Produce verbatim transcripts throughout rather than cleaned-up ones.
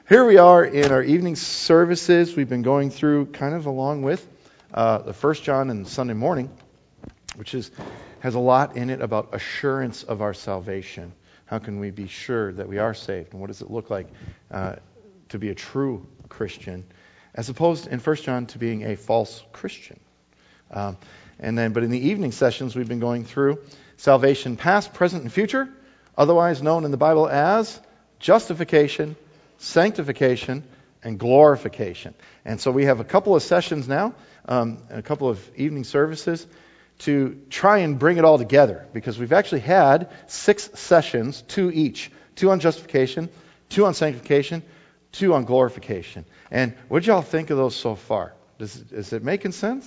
Here we are in our evening services. We've been going through kind of along with uh, the First John and Sunday morning, which is has a lot in it about assurance of our salvation. How can we be sure that we are saved? And what does it look like uh, to be a true Christian, as opposed in First John to being a false Christian? Um, and then, but in the evening sessions, we've been going through salvation past, present, and future, otherwise known in the Bible as justification, sanctification, and glorification. And so we have a couple of sessions now, um, and a couple of evening services to try and bring it all together, because we've actually had six sessions, two each, two on justification, two on sanctification, two on glorification. And what did y'all think of those so far? Does, is it making sense?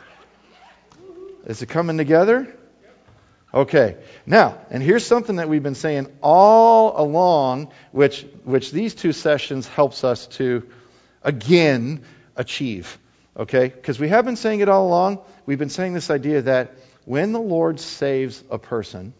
Is it coming together? Okay, now, and here's something that we've been saying all along, which which these two sessions helps us to, again, achieve. Okay, because we have been saying it all along. We've been saying this idea that when the Lord saves a person,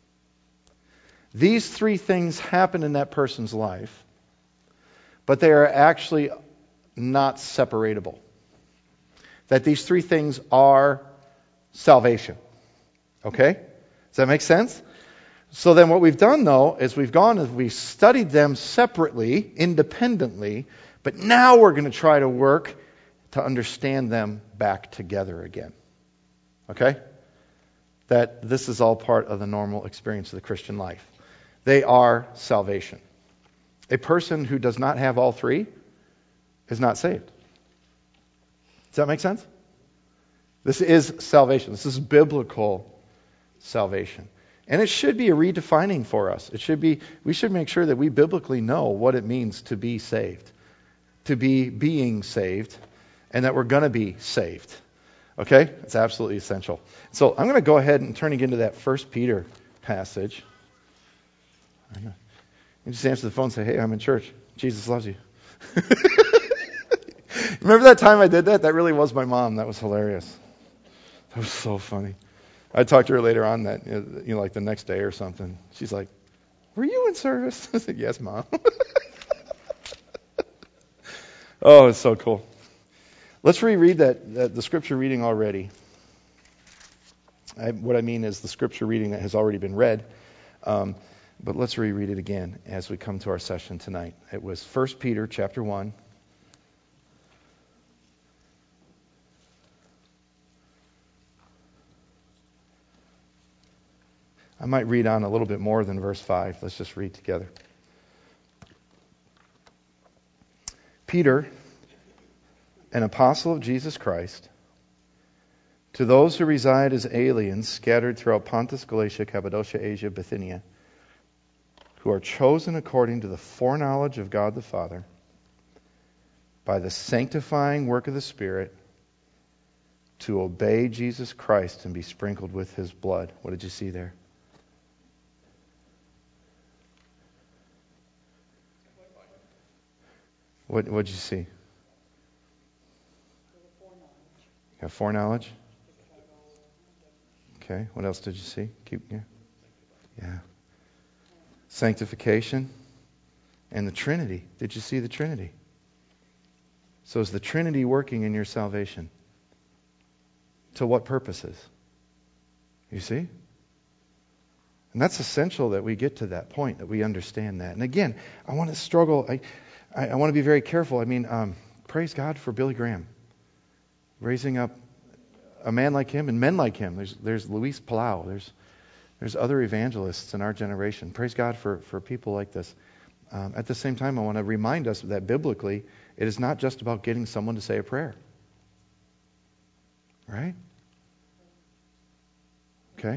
these three things happen in that person's life, but they are actually not separatable. That these three things are salvation. Okay? Does that make sense? So then what we've done, though, is we've gone and we've studied them separately, independently, but now we're going to try to work to understand them back together again. Okay? That this is all part of the normal experience of the Christian life. They are salvation. A person who does not have all three is not saved. Does that make sense? This is salvation. This is biblical salvation. And it should be a redefining for us. It should be, we should make sure that we biblically know what it means to be saved, to be being saved, and that we're going to be saved. Okay? It's absolutely essential. So I'm going to go ahead and turn into that First Peter passage. You just answer the phone and say, hey, I'm in church. Jesus loves you. Remember that time I did that? That really was my mom. That was hilarious. That was so funny. I talked to her later on that, you know, like the next day or something. She's like, were you in service? I said, yes, Mom. Oh, it's so cool. Let's reread that, that the scripture reading already. I, what I mean is the scripture reading that has already been read. Um, but let's reread it again as we come to our session tonight. It was First Peter chapter one. I might read on a little bit more than verse five. Let's just read together. Peter, an apostle of Jesus Christ, to those who reside as aliens scattered throughout Pontus, Galatia, Cappadocia, Asia, Bithynia, who are chosen according to the foreknowledge of God the Father, by the sanctifying work of the Spirit, to obey Jesus Christ and be sprinkled with His blood. What did you see there? What what did you see? You got foreknowledge? Okay. What else did you see? Keep yeah. Yeah. Sanctification and the Trinity. Did you see the Trinity? So is the Trinity working in your salvation? To what purposes? You see? And that's essential that we get to that point, that we understand that. And again, I want to struggle. I I, I want to be very careful. I mean, um, praise God for Billy Graham raising up a man like him and men like him. There's there's Luis Palau. There's there's other evangelists in our generation. Praise God for, for people like this. Um, at the same time, I want to remind us that biblically, it is not just about getting someone to say a prayer. Right? Okay?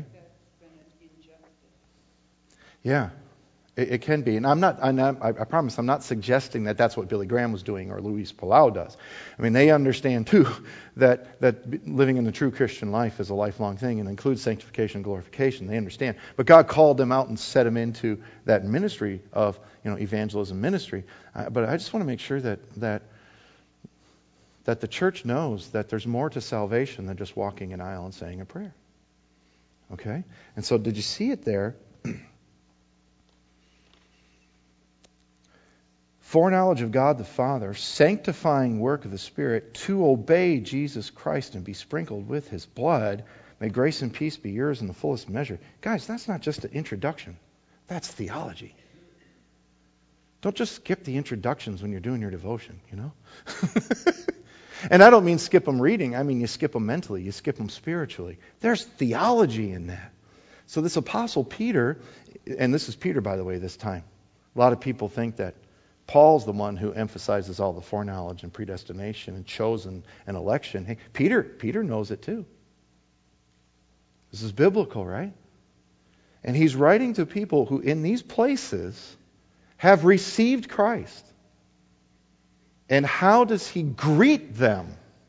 Yeah. It, it can be. And I'm not, I'm not, I promise, I'm not suggesting that that's what Billy Graham was doing or Luis Palau does. I mean, they understand, too, that, that living in the true Christian life is a lifelong thing and includes sanctification and glorification. They understand. But God called them out and set them into that ministry of, you know, evangelism ministry. Uh, but I just want to make sure that, that, that the church knows that there's more to salvation than just walking an aisle and saying a prayer. Okay? And so did you see it there? foreknowledge of God the Father, sanctifying work of the Spirit, to obey Jesus Christ and be sprinkled with His blood. May grace and peace be yours in the fullest measure. Guys, that's not just an introduction. That's theology. Don't just skip the introductions when you're doing your devotion, you know? And I don't mean skip them reading. I mean you skip them mentally. You skip them spiritually. There's theology in that. So this Apostle Peter, and this is Peter, by the way, this time. A lot of people think that Paul's the one who emphasizes all the foreknowledge and predestination and chosen and election. Hey, Peter, Peter knows it too. This is biblical, right? And he's writing to people who in these places have received Christ. And how does he greet them?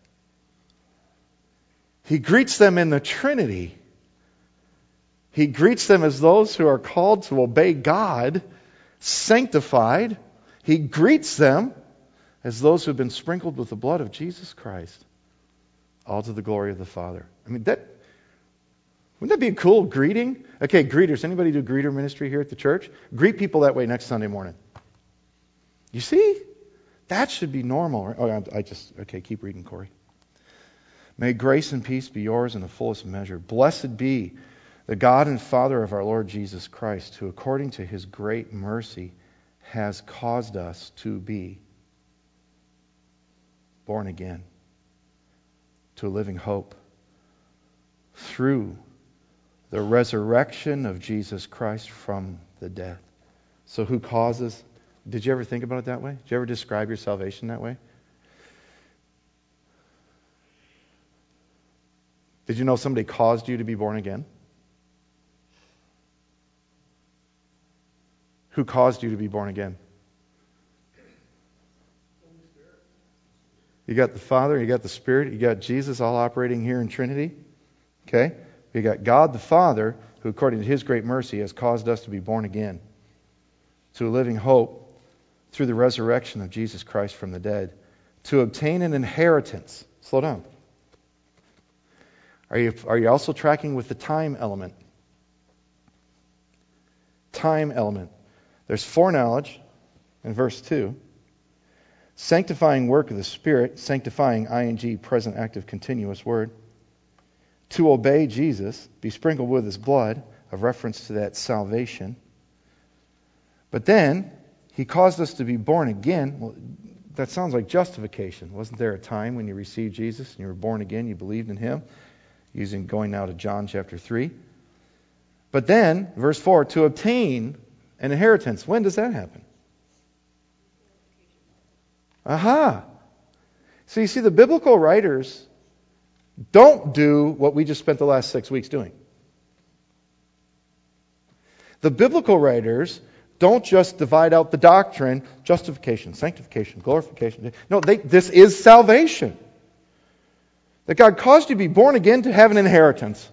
He greets them in the Trinity. He greets them as those who are called to obey God, sanctified. He greets them as those who have been sprinkled with the blood of Jesus Christ, all to the glory of the Father. I mean, that wouldn't that be a cool greeting? Okay, greeters. Anybody do greeter ministry here at the church? Greet people that way next Sunday morning. You see? That should be normal. Right? Oh, I just, okay, keep reading, Corey. May grace and peace be yours in the fullest measure. Blessed be the God and Father of our Lord Jesus Christ, who according to His great mercy has caused us to be born again to a living hope through the resurrection of Jesus Christ from the dead. So who causes? Did you ever think about it that way? Did you ever describe your salvation that way? Did you know somebody caused you to be born again? Who caused you to be born again? You got the Father, you got the Spirit, you got Jesus all operating here in Trinity. Okay? You got God the Father, who according to His great mercy has caused us to be born again to a living hope through the resurrection of Jesus Christ from the dead, to obtain an inheritance. Slow down. Are you, are you also tracking with the time element? Time element. There's foreknowledge in verse two. Sanctifying work of the Spirit, sanctifying, ing, present active continuous word. To obey Jesus, be sprinkled with His blood, a reference to that salvation. But then, He caused us to be born again. Well, that sounds like justification. Wasn't there a time when you received Jesus and you were born again, you believed in Him? Using going now to John chapter three. But then, verse four, to obtain an inheritance. When does that happen? Aha! So you see, the biblical writers don't do what we just spent the last six weeks doing. The biblical writers don't just divide out the doctrine, justification, sanctification, glorification. No, they, this is salvation. That God caused you to be born again to have an inheritance.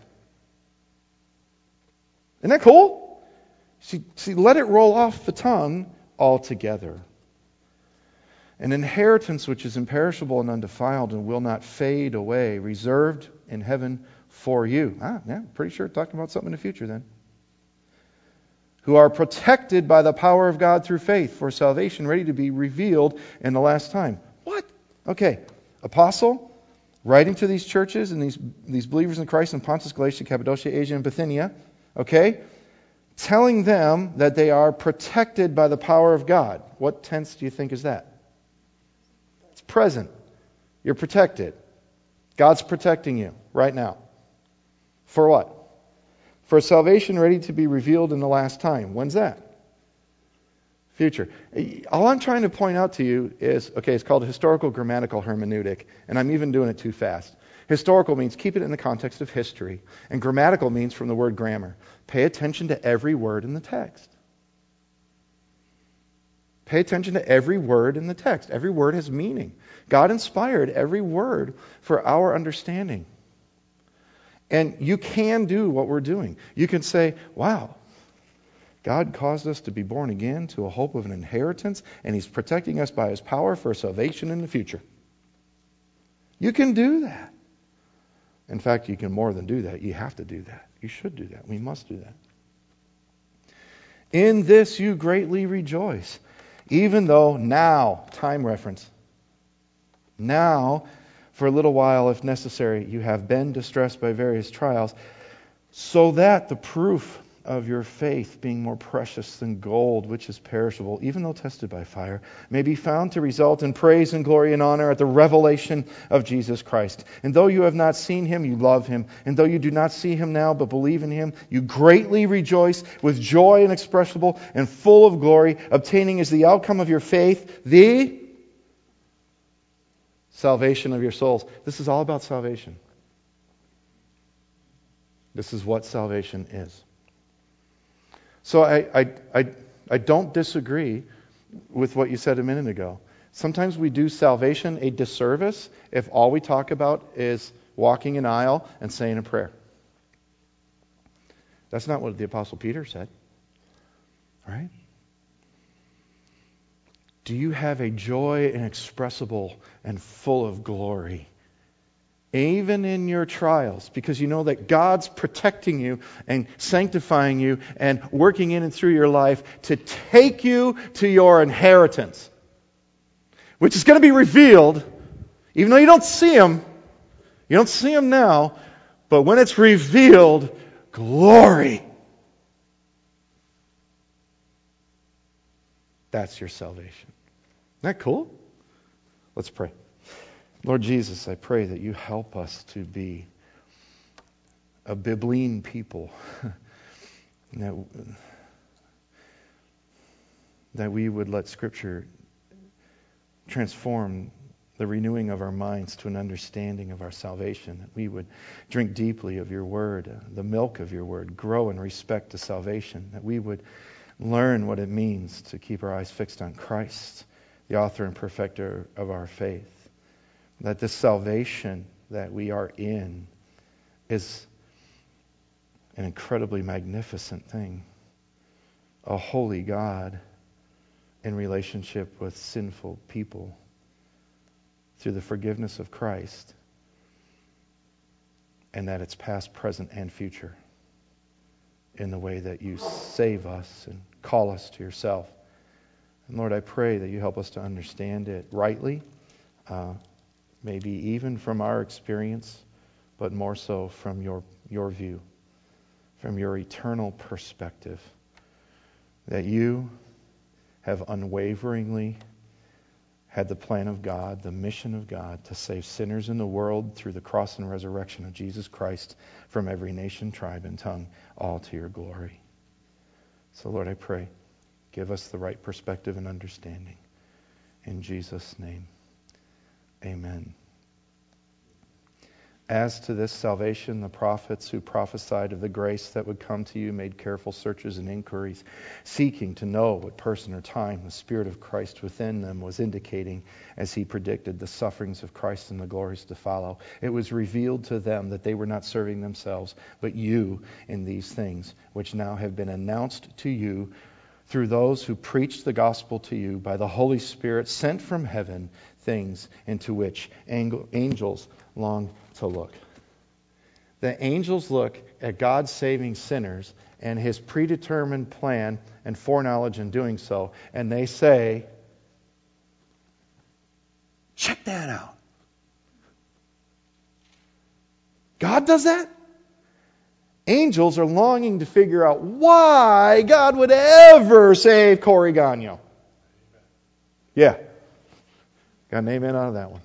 Isn't that cool? See, see, let it roll off the tongue altogether. An inheritance which is imperishable and undefiled and will not fade away, reserved in heaven for you. Ah, yeah, pretty sure talking about something in the future then. Who are protected by the power of God through faith for salvation ready to be revealed in the last time. What? Okay. Apostle, writing to these churches and these, these believers in Christ in Pontus, Galatia, Cappadocia, Asia, and Bithynia. Okay? Telling them that they are protected by the power of God. What tense do you think is that? It's present. You're protected. God's protecting you right now. For what? For salvation ready to be revealed in the last time. When's that? Future. All I'm trying to point out to you is, okay, it's called historical grammatical hermeneutic, and I'm even doing it too fast. Historical means keep it in the context of history, and grammatical means from the word grammar. Pay attention to every word in the text. Pay attention to every word in the text. Every word has meaning. God inspired every word for our understanding. And you can do what we're doing. You can say, wow, God caused us to be born again to a hope of an inheritance, and He's protecting us by His power for salvation in the future. You can do that. In fact, you can more than do that. You have to do that. You should do that. We must do that. In this you greatly rejoice. Even though now, time reference, now, for a little while, if necessary, you have been distressed by various trials, so that the proof of your faith, being more precious than gold, which is perishable, even though tested by fire, may be found to result in praise and glory and honor at the revelation of Jesus Christ. And though you have not seen Him, you love Him. And though you do not see Him now, but believe in Him, you greatly rejoice with joy inexpressible and full of glory, obtaining as the outcome of your faith the salvation of your souls. This is all about salvation. This is what salvation is. So I, I, I, I don't disagree with what you said a minute ago. Sometimes we do salvation a disservice if all we talk about is walking an aisle and saying a prayer. That's not what the Apostle Peter said. Right? Do you have a joy inexpressible and full of glory? Even in your trials, because you know that God's protecting you and sanctifying you and working in and through your life to take you to your inheritance, which is going to be revealed, even though you don't see Him. You don't see Him now, but when it's revealed, glory. That's your salvation. Isn't that cool? Let's pray. Lord Jesus, I pray that you help us to be a Bibline people. that, that we would let Scripture transform the renewing of our minds to an understanding of our salvation. That we would drink deeply of your word, uh, the milk of your word, grow in respect to salvation. That we would learn what it means to keep our eyes fixed on Christ, the author and perfecter of our faith. That this salvation that we are in is an incredibly magnificent thing. A holy God in relationship with sinful people through the forgiveness of Christ, and that it's past, present, and future in the way that you save us and call us to yourself. And Lord, I pray that you help us to understand it rightly, uh, maybe even from our experience, but more so from your, your view, from your eternal perspective, that you have unwaveringly had the plan of God, the mission of God, to save sinners in the world through the cross and resurrection of Jesus Christ from every nation, tribe, and tongue, all to your glory. So Lord, I pray, give us the right perspective and understanding. In Jesus' name. Amen. As to this salvation, the prophets who prophesied of the grace that would come to you made careful searches and inquiries, seeking to know what person or time the Spirit of Christ within them was indicating as he predicted the sufferings of Christ and the glories to follow. It was revealed to them that they were not serving themselves, but you in these things, which now have been announced to you through those who preach the gospel to you by the Holy Spirit sent from heaven, things into which angels long to look. The angels look at God saving sinners and His predetermined plan and foreknowledge in doing so, and they say, check that out. God does that? Angels are longing to figure out why God would ever save Corey Gagnon. Yeah. Got an amen out of that one.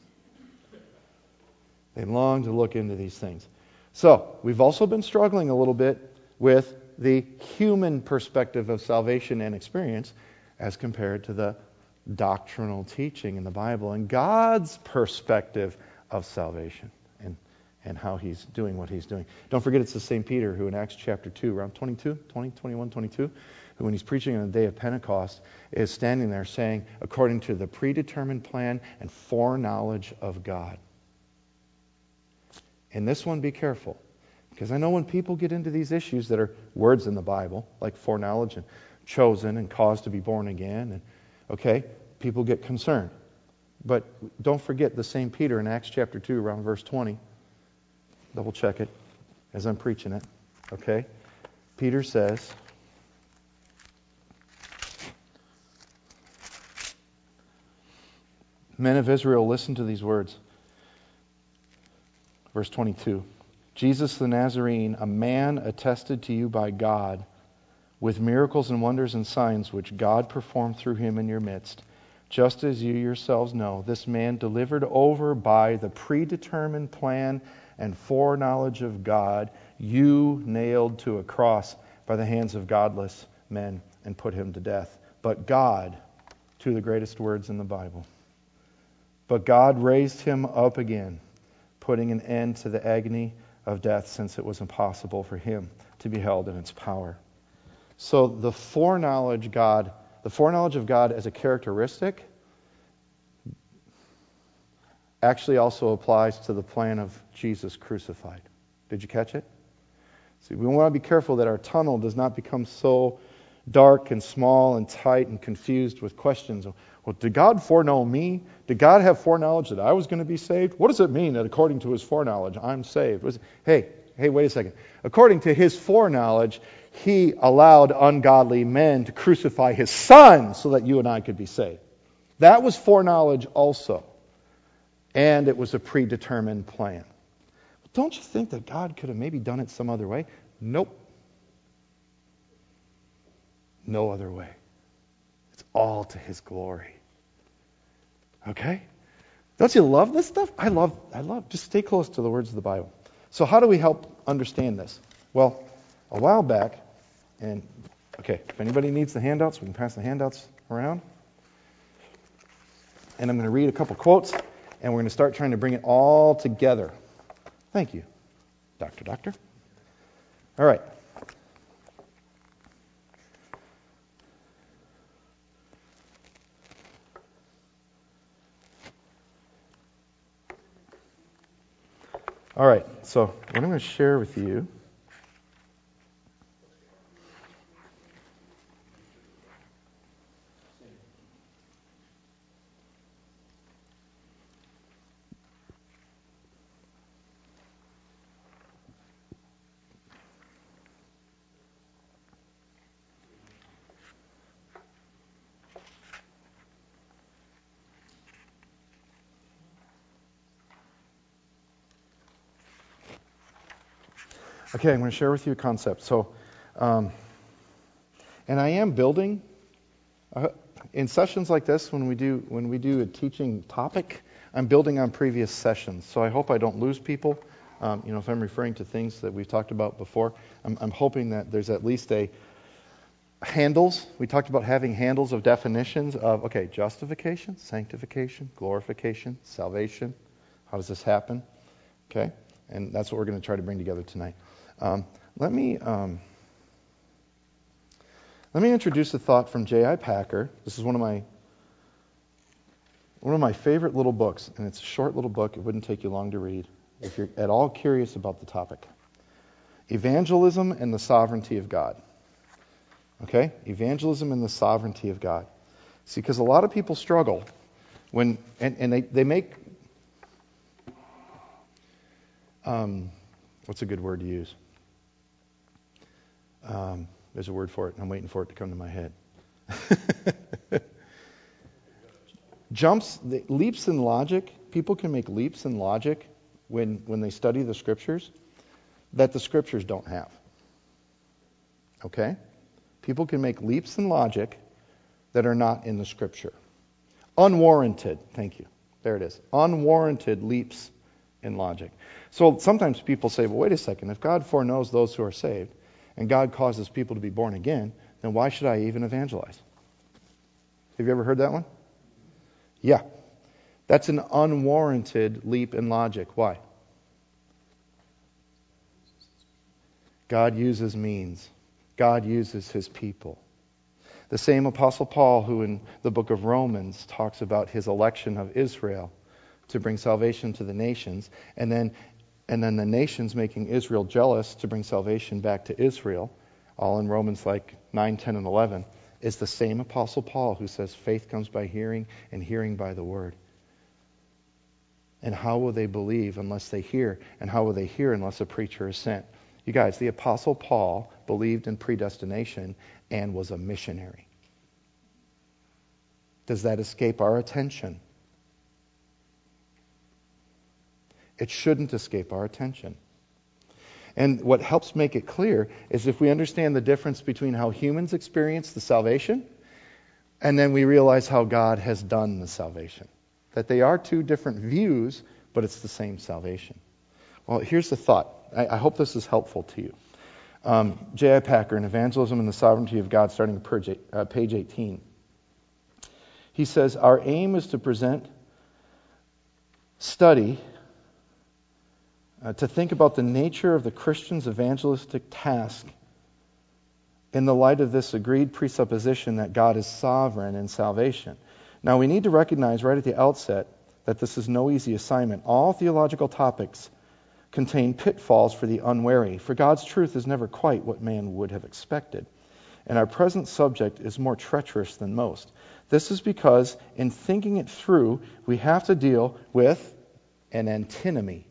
They long to look into these things. So, we've also been struggling a little bit with the human perspective of salvation and experience as compared to the doctrinal teaching in the Bible and God's perspective of salvation and, and how He's doing what He's doing. Don't forget it's the same Peter who in Acts chapter two, around twenty-two, twenty, twenty-one, twenty-two, who when he's preaching on the day of Pentecost is standing there saying, according to the predetermined plan and foreknowledge of God. In this one, be careful. Because I know when people get into these issues that are words in the Bible, like foreknowledge and chosen and caused to be born again, and okay, people get concerned. But don't forget the same Peter in Acts chapter two, around verse twenty. Double check it as I'm preaching it. Okay? Peter says, Men of Israel, listen to these words. Verse twenty-two. Jesus the Nazarene, a man attested to you by God with miracles and wonders and signs which God performed through him in your midst, just as you yourselves know, this man delivered over by the predetermined plan and foreknowledge of God, you nailed to a cross by the hands of godless men and put him to death. But God, two of the greatest words in the Bible, but God raised him up again, putting an end to the agony of death, since it was impossible for him to be held in its power. So the foreknowledge God, the foreknowledge of God as a characteristic actually also applies to the plan of Jesus crucified. Did you catch it? See, we want to be careful that our tunnel does not become so dark and small and tight and confused with questions. Well, did God foreknow me? Did God have foreknowledge that I was going to be saved? What does it mean that according to his foreknowledge, I'm saved? Was, hey, hey, wait a second. According to his foreknowledge, he allowed ungodly men to crucify his son so that you and I could be saved. That was foreknowledge also. And it was a predetermined plan. Don't you think that God could have maybe done it some other way? Nope. No other way. It's all to his glory. Okay? Don't you love this stuff? I love, I love, just stay close to the words of the Bible. So how do we help understand this? Well, a while back, and okay, if anybody needs the handouts, we can pass the handouts around. And I'm going to read a couple quotes, and we're going to start trying to bring it all together. Thank you, Doctor Doctor. All right. All right, so what I'm going to share with you Okay, I'm going to share with you a concept. So, um, and I am building uh, in sessions like this when we do when we do a teaching topic. I'm building on previous sessions, so I hope I don't lose people. Um, you know, if I'm referring to things that we've talked about before, I'm, I'm hoping that there's at least a handles. We talked about having handles of definitions of okay, justification, sanctification, glorification, salvation. How does this happen? Okay, and that's what we're going to try to bring together tonight. Um, let me um, let me introduce a thought from J I Packer. This is one of my one of my favorite little books, and it's a short little book. It wouldn't take you long to read if you're at all curious about the topic. Evangelism and the sovereignty of God. Okay, evangelism and the sovereignty of God. See, because a lot of people struggle when and, and they they make um, what's a good word to use? Um, there's a word for it, and I'm waiting for it to come to my head. Jumps, leaps in logic. People can make leaps in logic when, when they study the Scriptures that the Scriptures don't have. Okay? People can make leaps in logic that are not in the Scripture. Unwarranted, thank you. There it is. Unwarranted leaps in logic. So sometimes people say, well, wait a second. If God foreknows those who are saved, and God causes people to be born again, then why should I even evangelize? Have you ever heard that one? Yeah. That's an unwarranted leap in logic. Why? God uses means. God uses his people. The same Apostle Paul, who in the book of Romans talks about his election of Israel to bring salvation to the nations, and then And then the nations making Israel jealous to bring salvation back to Israel, all in Romans like nine, ten, and eleven, is the same Apostle Paul who says faith comes by hearing and hearing by the word. And how will they believe unless they hear? And how will they hear unless a preacher is sent? You guys, the Apostle Paul believed in predestination and was a missionary. Does that escape our attention? It shouldn't escape our attention. And what helps make it clear is if we understand the difference between how humans experience the salvation, and then we realize how God has done the salvation. That they are two different views, but it's the same salvation. Well, here's the thought. I, I hope this is helpful to you. Um, J I Packer in Evangelism and the Sovereignty of God, starting at uh, page eighteen. He says, our aim is to present, study, uh, to think about the nature of the Christian's evangelistic task in the light of this agreed presupposition that God is sovereign in salvation. Now, we need to recognize right at the outset that this is no easy assignment. All theological topics contain pitfalls for the unwary, for God's truth is never quite what man would have expected. And our present subject is more treacherous than most. This is because, in thinking it through, we have to deal with an antinomy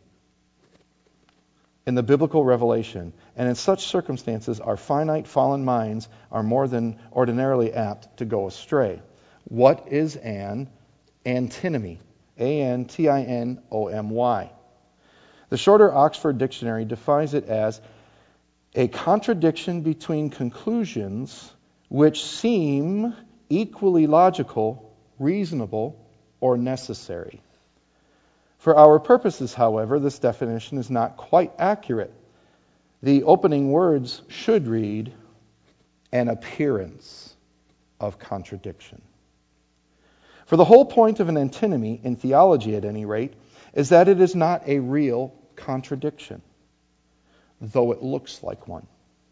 in the biblical revelation. And in such circumstances, our finite fallen minds are more than ordinarily apt to go astray. What is an antinomy? A N T I N O M Y. The Shorter Oxford Dictionary defines it as a contradiction between conclusions which seem equally logical, reasonable, or necessary. For our purposes, however, this definition is not quite accurate. The opening words should read, an appearance of contradiction. For the whole point of an antinomy, in theology at any rate, is that it is not a real contradiction, though it looks like one.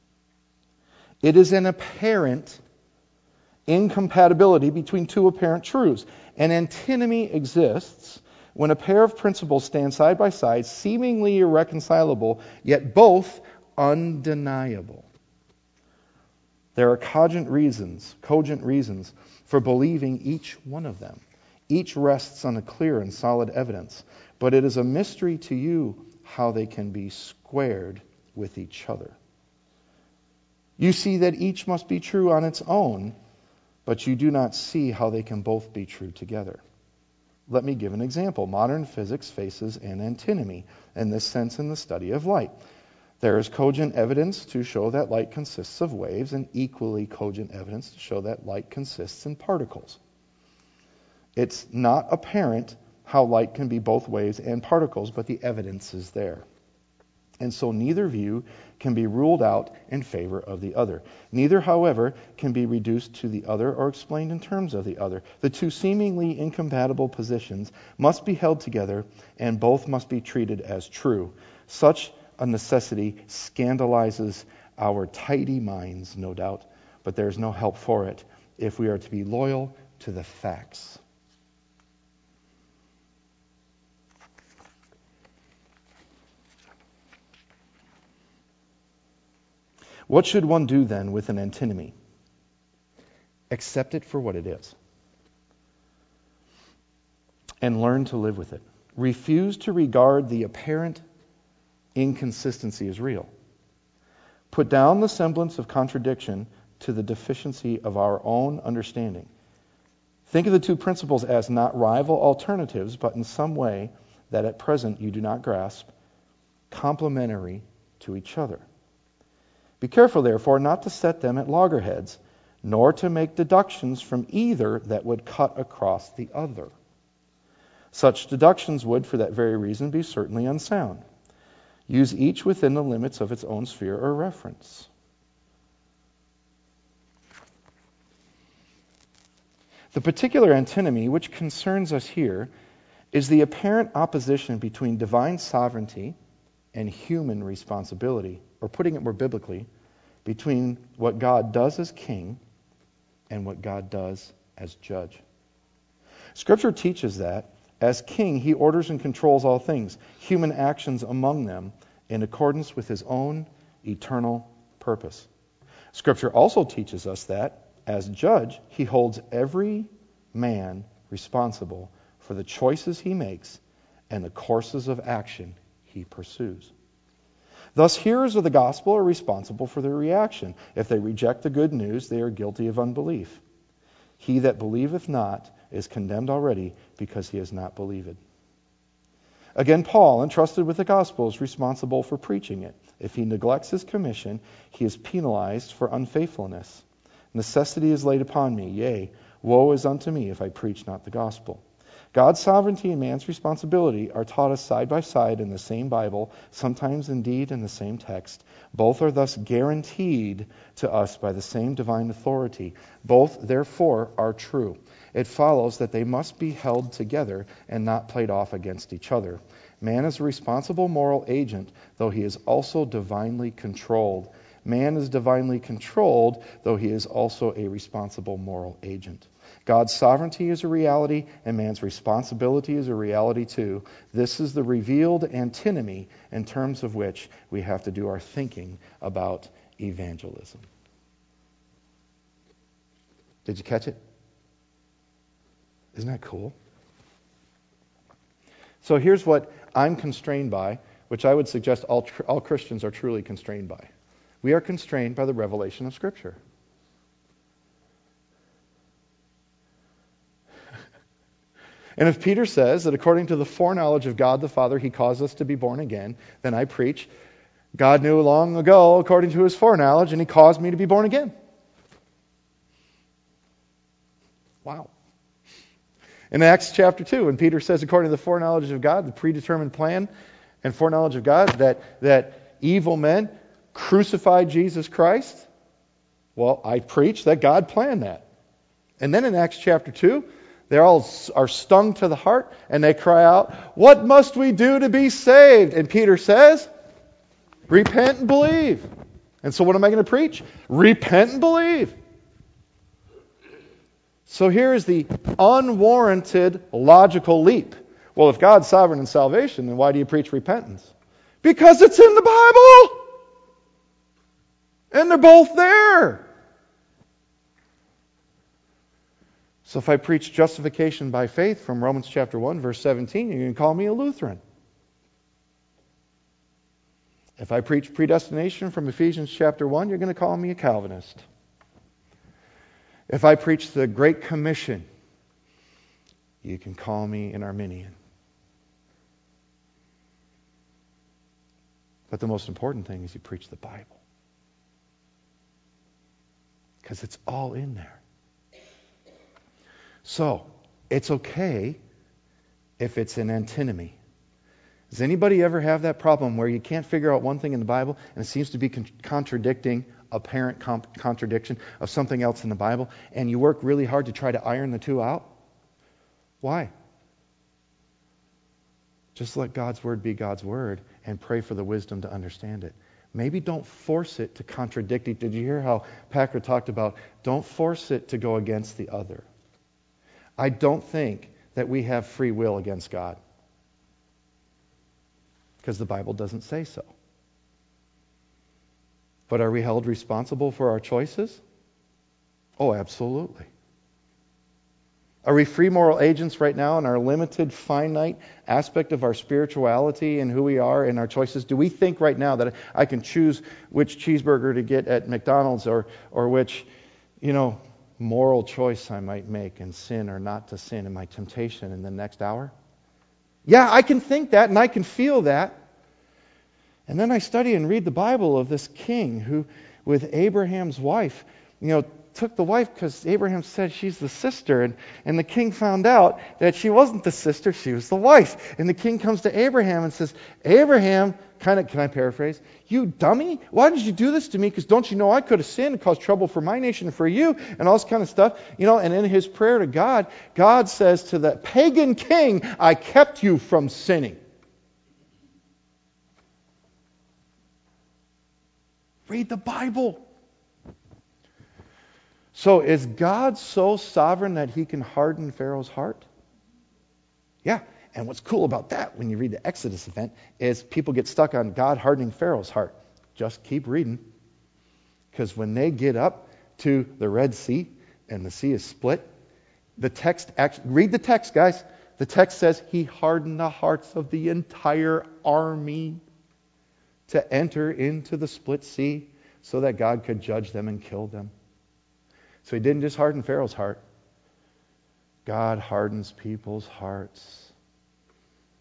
It is an apparent incompatibility between two apparent truths. An antinomy exists when a pair of principles stand side by side, seemingly irreconcilable, yet both undeniable. There are cogent reasons, cogent reasons for believing each one of them. Each rests on a clear and solid evidence, but it is a mystery to you how they can be squared with each other. You see that each must be true on its own, but you do not see how they can both be true together. Let me give an example. Modern physics faces an antinomy in this sense in the study of light. There is cogent evidence to show that light consists of waves, and equally cogent evidence to show that light consists in particles. It's not apparent how light can be both waves and particles, but the evidence is there. And so neither view can be ruled out in favor of the other. Neither, however, can be reduced to the other or explained in terms of the other. The two seemingly incompatible positions must be held together, and both must be treated as true. Such a necessity scandalizes our tidy minds, no doubt, but there's no help for it if we are to be loyal to the facts. What should one do then with an antinomy? Accept it for what it is and learn to live with it. Refuse to regard the apparent inconsistency as real. Put down the semblance of contradiction to the deficiency of our own understanding. Think of the two principles as not rival alternatives, but in some way that at present you do not grasp, complementary to each other. Be careful, therefore, not to set them at loggerheads, nor to make deductions from either that would cut across the other. Such deductions would, for that very reason, be certainly unsound. Use each within the limits of its own sphere or reference. The particular antinomy which concerns us here is the apparent opposition between divine sovereignty and human responsibility, or putting it more biblically, between what God does as king and what God does as judge. Scripture teaches that as king, he orders and controls all things, human actions among them, in accordance with his own eternal purpose. Scripture also teaches us that as judge, he holds every man responsible for the choices he makes and the courses of action he pursues. Thus, hearers of the gospel are responsible for their reaction. If they reject the good news, they are guilty of unbelief. He that believeth not is condemned already, because he has not believed. Again, Paul, entrusted with the gospel, is responsible for preaching it. If he neglects his commission, he is penalized for unfaithfulness. Necessity is laid upon me, yea, woe is unto me if I preach not the gospel. God's sovereignty and man's responsibility are taught us side by side in the same Bible, sometimes indeed in the same text. Both are thus guaranteed to us by the same divine authority. Both, therefore, are true. It follows that they must be held together and not played off against each other. Man is a responsible moral agent, though he is also divinely controlled. Man is divinely controlled, though he is also a responsible moral agent. God's sovereignty is a reality, and man's responsibility is a reality too. This is the revealed antinomy in terms of which we have to do our thinking about evangelism. Did you catch it? Isn't that cool? So here's what I'm constrained by, which I would suggest all, all Christians are truly constrained by. We are constrained by the revelation of Scripture. And if Peter says that according to the foreknowledge of God the Father, he caused us to be born again, then I preach, God knew long ago according to his foreknowledge, and he caused me to be born again. Wow. In Acts chapter two, when Peter says, according to the foreknowledge of God, the predetermined plan and foreknowledge of God, that, that evil men crucified Jesus Christ, well, I preach that God planned that. And then in Acts chapter two, they all are stung to the heart, and they cry out, what must we do to be saved? And Peter says, repent and believe. And so what am I going to preach? Repent and believe. So here is the unwarranted logical leap. Well, if God's sovereign in salvation, then why do you preach repentance? Because it's in the Bible. And they're both there. So if I preach justification by faith from Romans chapter one, verse seventeen, you can call me a Lutheran. If I preach predestination from Ephesians chapter one, you're going to call me a Calvinist. If I preach the Great Commission, you can call me an Arminian. But the most important thing is you preach the Bible. Because it's all in there. So, it's okay if it's an antinomy. Does anybody ever have that problem where you can't figure out one thing in the Bible and it seems to be con- contradicting, apparent comp- contradiction of something else in the Bible, and you work really hard to try to iron the two out? Why? Just let God's Word be God's Word and pray for the wisdom to understand it. Maybe don't force it to contradict it. Did you hear how Packer talked about don't force it to go against the other? I don't think that we have free will against God. Because the Bible doesn't say so. But are we held responsible for our choices? Oh, absolutely. Are we free moral agents right now in our limited, finite aspect of our spirituality and who we are and our choices? Do we think right now that I can choose which cheeseburger to get at McDonald's or or which, you know, moral choice I might make and sin or not to sin in my temptation in the next hour? Yeah, I can think that and I can feel that. And then I study and read the Bible of this king who, with Abraham's wife, you know, took the wife because Abraham said she's the sister. And, and the king found out that she wasn't the sister, she was the wife. And the king comes to Abraham and says, Abraham, kind of, can I paraphrase? You dummy, why did you do this to me? Because don't you know I could have sinned and caused trouble for my nation and for you and all this kind of stuff. You know, and in his prayer to God, God says to the pagan king, I kept you from sinning. Read the Bible. So is God so sovereign that he can harden Pharaoh's heart? Yeah. And what's cool about that when you read the Exodus event is people get stuck on God hardening Pharaoh's heart. Just keep reading. Because when they get up to the Red Sea and the sea is split, the text, actually, read the text, guys. The text says he hardened the hearts of the entire army to enter into the split sea so that God could judge them and kill them. So he didn't just harden Pharaoh's heart. God hardens people's hearts.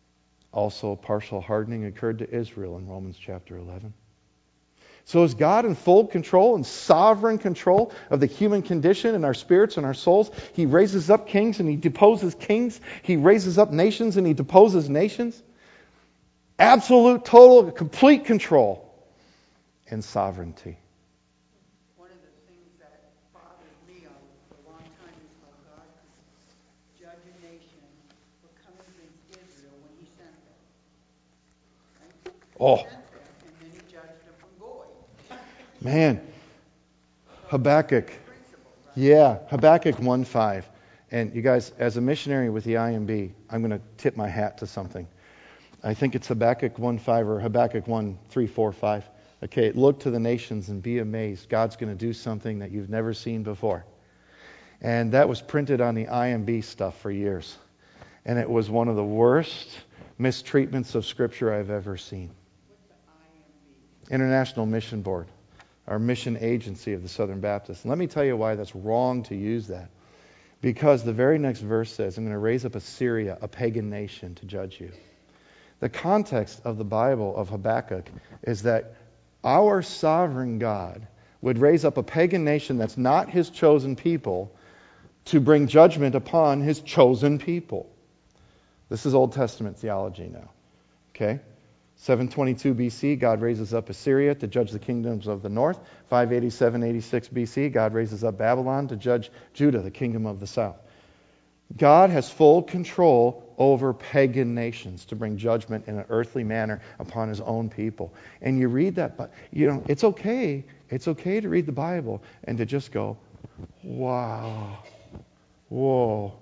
Also, partial hardening occurred to Israel in Romans chapter eleven. So is God in full control and sovereign control of the human condition and our spirits and our souls? He raises up kings and He deposes kings. He raises up nations and He deposes nations. Absolute, total, complete control and sovereignty. One of the things that bothered me for a long time is how God could judge a nation for coming against Israel when He sent them. Right? Oh. He sent them, and then He judged them from Goy. Man, Habakkuk. Yeah, Habakkuk one five. And you guys, as a missionary with the I M B, I'm going to tip my hat to something. I think it's Habakkuk one five or Habakkuk one three four five. Okay, look to the nations and be amazed. God's going to do something that you've never seen before. And that was printed on the I M B stuff for years. And it was one of the worst mistreatments of Scripture I've ever seen. What's the I M B? International Mission Board, our mission agency of the Southern Baptists. And let me tell you why that's wrong to use that. Because the very next verse says, I'm going to raise up Assyria, a pagan nation, to judge you. The context of the Bible of Habakkuk is that our sovereign God would raise up a pagan nation that's not His chosen people to bring judgment upon His chosen people. This is Old Testament theology now. Okay? seven twenty-two B C, God raises up Assyria to judge the kingdoms of the north. five eighty-seven eighty-six B C, God raises up Babylon to judge Judah, the kingdom of the south. God has full control over pagan nations to bring judgment in an earthly manner upon His own people. And you read that, but you know, it's okay. It's okay to read the Bible and to just go, wow, whoa.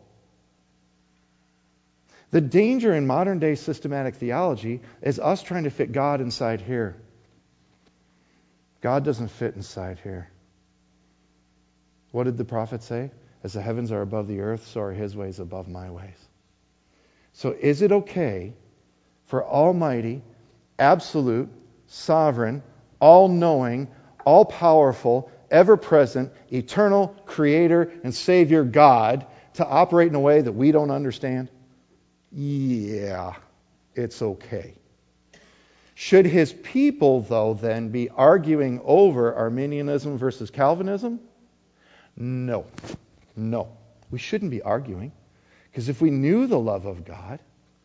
The danger in modern day systematic theology is us trying to fit God inside here. God doesn't fit inside here. What did the prophet say? As the heavens are above the earth, so are His ways above my ways. So is it okay for Almighty, absolute, sovereign, all-knowing, all-powerful, ever-present, eternal Creator and Savior God to operate in a way that we don't understand? Yeah, it's okay. Should His people, though, then be arguing over Arminianism versus Calvinism? No. No. We shouldn't be arguing. Because if we knew the love of God,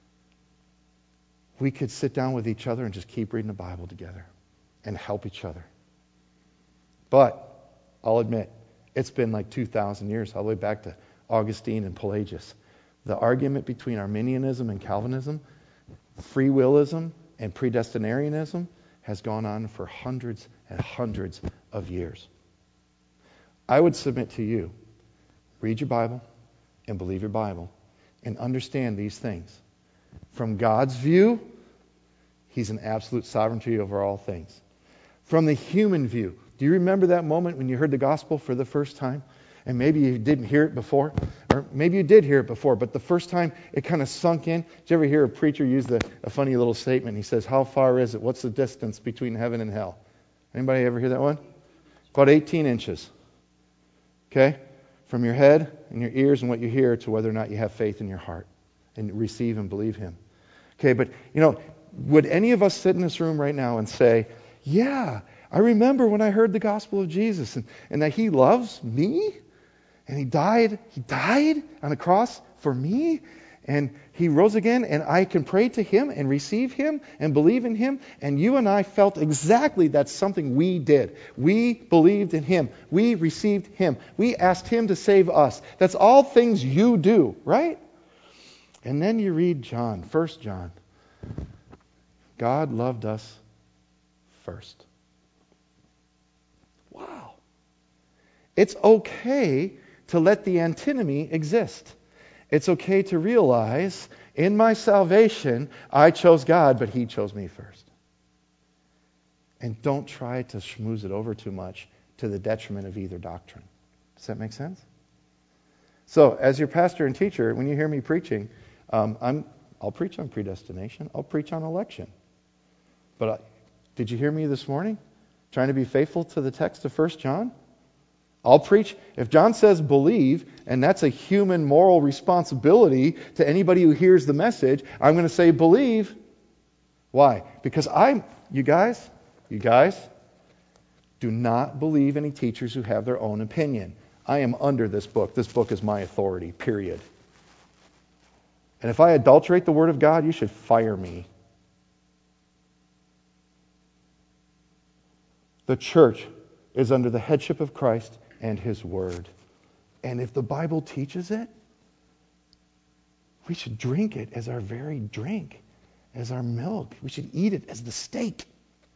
we could sit down with each other and just keep reading the Bible together and help each other. But I'll admit, it's been like two thousand years, all the way back to Augustine and Pelagius. The argument between Arminianism and Calvinism, free willism and predestinarianism has gone on for hundreds and hundreds of years. I would submit to you, read your Bible and believe your Bible and understand these things. From God's view, He's an absolute sovereignty over all things. From the human view, do you remember that moment when you heard the gospel for the first time? And maybe you didn't hear it before, or maybe you did hear it before, but the first time it kind of sunk in. Did you ever hear a preacher use the, a funny little statement? He says, how far is it? What's the distance between heaven and hell? Anybody ever hear that one? About eighteen inches. Okay? From your head and your ears and what you hear to whether or not you have faith in your heart and receive and believe Him. Okay, but, you know, would any of us sit in this room right now and say, yeah, I remember when I heard the gospel of Jesus and, and that He loves me and He died, He died on the cross for me and He rose again and I can pray to Him and receive Him and believe in Him. And you and I felt exactly that's something we did. We believed in Him. We received Him. We asked Him to save us. That's all things you do, right? And then you read John, First John. God loved us first. Wow. It's okay to let the antinomy exist. It's okay to realize, in my salvation, I chose God, but He chose me first. And don't try to schmooze it over too much to the detriment of either doctrine. Does that make sense? So, as your pastor and teacher, when you hear me preaching, um, I'm, I'll preach on predestination. I'll preach on election. But uh, did you hear me this morning? Trying to be faithful to the text of First John? I'll preach. If John says believe, and that's a human moral responsibility to anybody who hears the message, I'm going to say believe. Why? Because I'm, you guys, you guys, do not believe any teachers who have their own opinion. I am under this book. This book is my authority, period. And if I adulterate the Word of God, you should fire me. The church is under the headship of Christ and His Word. And if the Bible teaches it, we should drink it as our very drink, as our milk. We should eat it as the steak.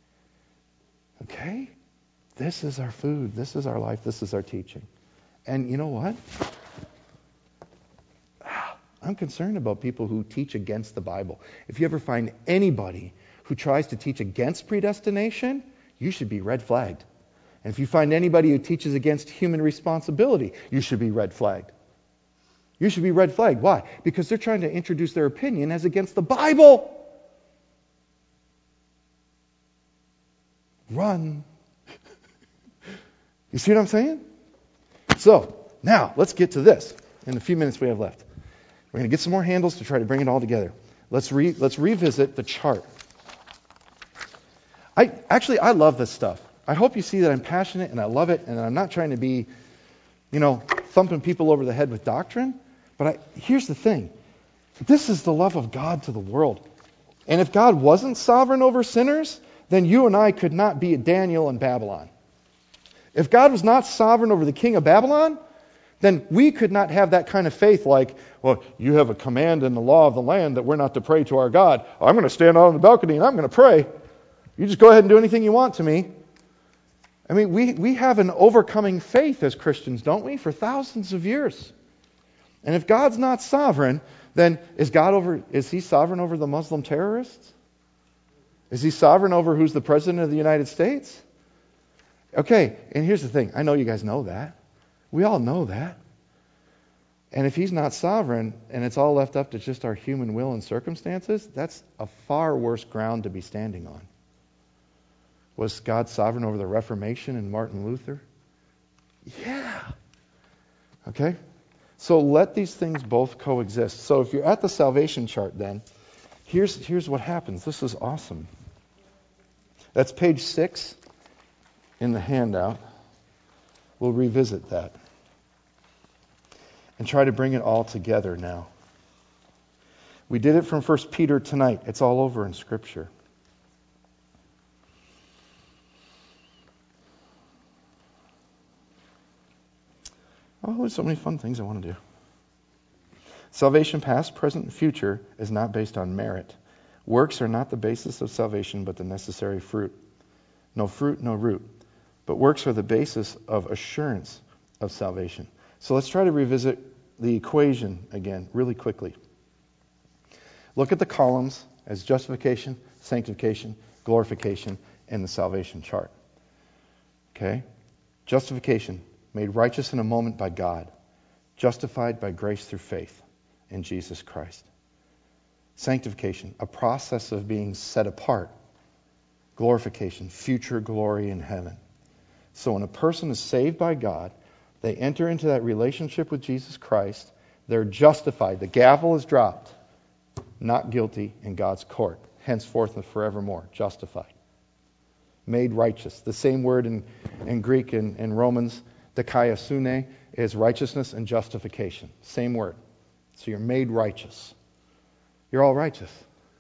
Okay? This is our food. This is our life. This is our teaching. And you know what? I'm concerned about people who teach against the Bible. If you ever find anybody who tries to teach against predestination, you should be red flagged. And if you find anybody who teaches against human responsibility, you should be red flagged. You should be red flagged. Why? Because they're trying to introduce their opinion as against the Bible. Run. You see what I'm saying? So, now, let's get to this in the few minutes we have left. We're going to get some more handles to try to bring it all together. Let's re, let's revisit the chart. I actually, I love this stuff. I hope you see that I'm passionate and I love it, and I'm not trying to be, you know, thumping people over the head with doctrine. But I, here's the thing. This is the love of God to the world. And if God wasn't sovereign over sinners, then you and I could not be Daniel in Babylon. If God was not sovereign over the king of Babylon, then we could not have that kind of faith like, well, you have a command in the law of the land that we're not to pray to our God. I'm going to stand out on the balcony and I'm going to pray. You just go ahead and do anything you want to me. I mean, we, we have an overcoming faith as Christians, don't we, for thousands of years. And if God's not sovereign, then is God over? Is He sovereign over the Muslim terrorists? Is He sovereign over who's the president of the United States? Okay, and here's the thing. I know you guys know that. We all know that. And if He's not sovereign and it's all left up to just our human will and circumstances, that's a far worse ground to be standing on. Was God sovereign over the Reformation and Martin Luther? Yeah. Okay? So let these things both coexist. So if you're at the salvation chart then, here's, here's what happens. This is awesome. That's page six in the handout. We'll revisit that and try to bring it all together now. We did it from First Peter tonight. It's all over in Scripture. Oh, there's so many fun things I want to do. Salvation, past, present, and future, is not based on merit. Works are not the basis of salvation, but the necessary fruit. No fruit, no root. But works are the basis of assurance of salvation. So let's try to revisit the equation again really quickly. Look at the columns as justification, sanctification, glorification, and the salvation chart. Okay? Justification, made righteous in a moment by God. Justified by grace through faith in Jesus Christ. Sanctification, a process of being set apart. Glorification, future glory in heaven. So when a person is saved by God, they enter into that relationship with Jesus Christ, they're justified. The gavel is dropped. Not guilty in God's court. Henceforth and forevermore, justified. Made righteous. The same word in, in Greek in, in Romans, dikaiosune, is righteousness and justification. Same word. So you're made righteous. You're all righteous.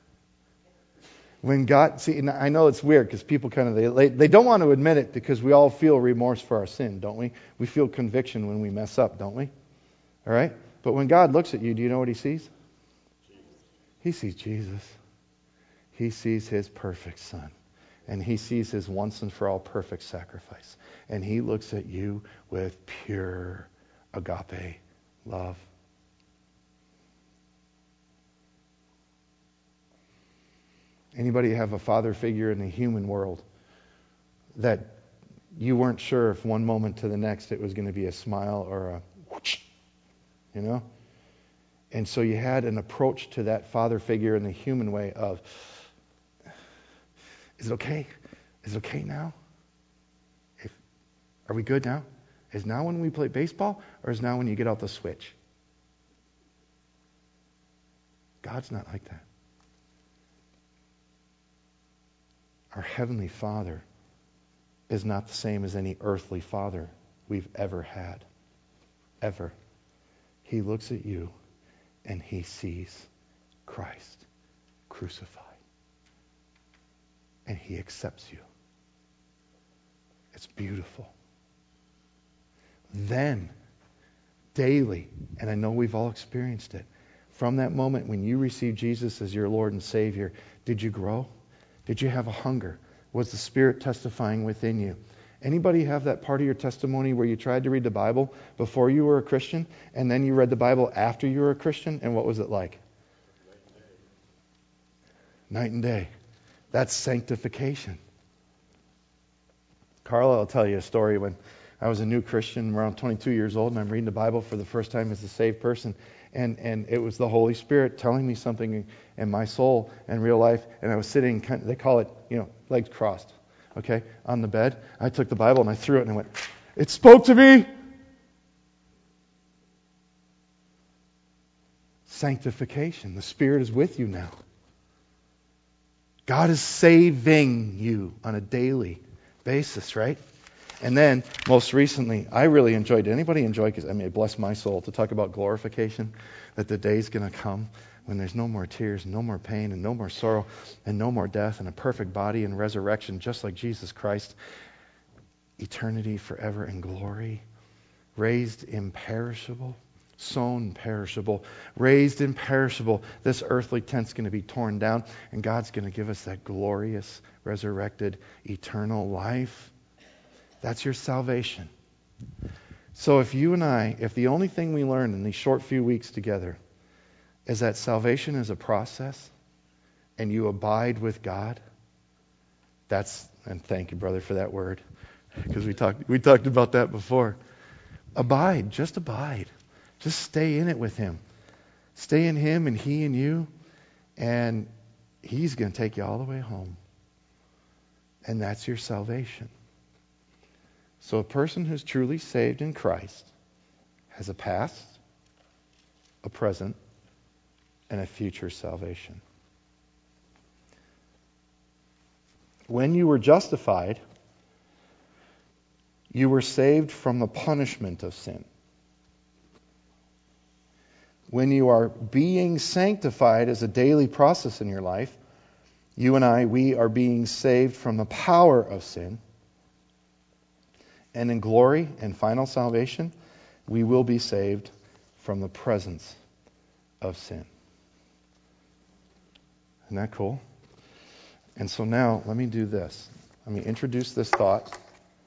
When God, see, and I know it's weird because people kind of, they, they don't want to admit it because we all feel remorse for our sin, don't we? We feel conviction when we mess up, don't we? All right? But when God looks at you, do you know what He sees? He sees Jesus. He sees His perfect Son. And He sees His once and for all perfect sacrifice. And He looks at you with pure agape love. Anybody have a father figure in the human world that you weren't sure if one moment to the next it was going to be a smile or a whoosh, you know? And so you had an approach to that father figure in the human way of, is it okay? Is it okay now? If, are we good now? Is now when we play baseball, or is now when you get out the switch? God's not like that. Our Heavenly Father is not the same as any earthly father we've ever had. Ever. He looks at you and he sees Christ crucified. And he accepts you. It's beautiful. Then, daily, and I know we've all experienced it, from that moment when you received Jesus as your Lord and Savior, did you grow? Did you have a hunger? Was the Spirit testifying within you? Anybody have that part of your testimony where you tried to read the Bible before you were a Christian, and then you read the Bible after you were a Christian, and what was it like? Night and day. That's sanctification. Carla, I'll tell you a story. When I was a new Christian, around twenty-two years old, and I'm reading the Bible for the first time as a saved person, and, and it was the Holy Spirit telling me something in my soul and real life, and I was sitting, kind of, they call it, you know, legs crossed, okay, on the bed. I took the Bible and I threw it and I went, it spoke to me! Sanctification. The Spirit is with you now. God is saving you on a daily basis, right? And then, most recently, I really enjoyed it. Anybody enjoy, because I mean, it blessed my soul to talk about glorification, that the day's going to come when there's no more tears, no more pain, and no more sorrow, and no more death, and a perfect body and resurrection, just like Jesus Christ. Eternity forever in glory. Raised imperishable. Sown perishable. Raised imperishable. This earthly tent's going to be torn down, and God's going to give us that glorious, resurrected, eternal life. That's your salvation. So if you and I, if the only thing we learn in these short few weeks together is that salvation is a process and you abide with God, that's, and thank you, brother, for that word, because we talked we talked about that before. Abide, just abide. Just stay in it with Him. Stay in Him and He in you, and He's going to take you all the way home. And that's your salvation. So a person who's truly saved in Christ has a past, a present, and a future salvation. When you were justified, you were saved from the punishment of sin. When you are being sanctified as a daily process in your life, you and I, we are being saved from the power of sin. And in glory and final salvation, we will be saved from the presence of sin. Isn't that cool? And so now, let me do this. Let me introduce this thought.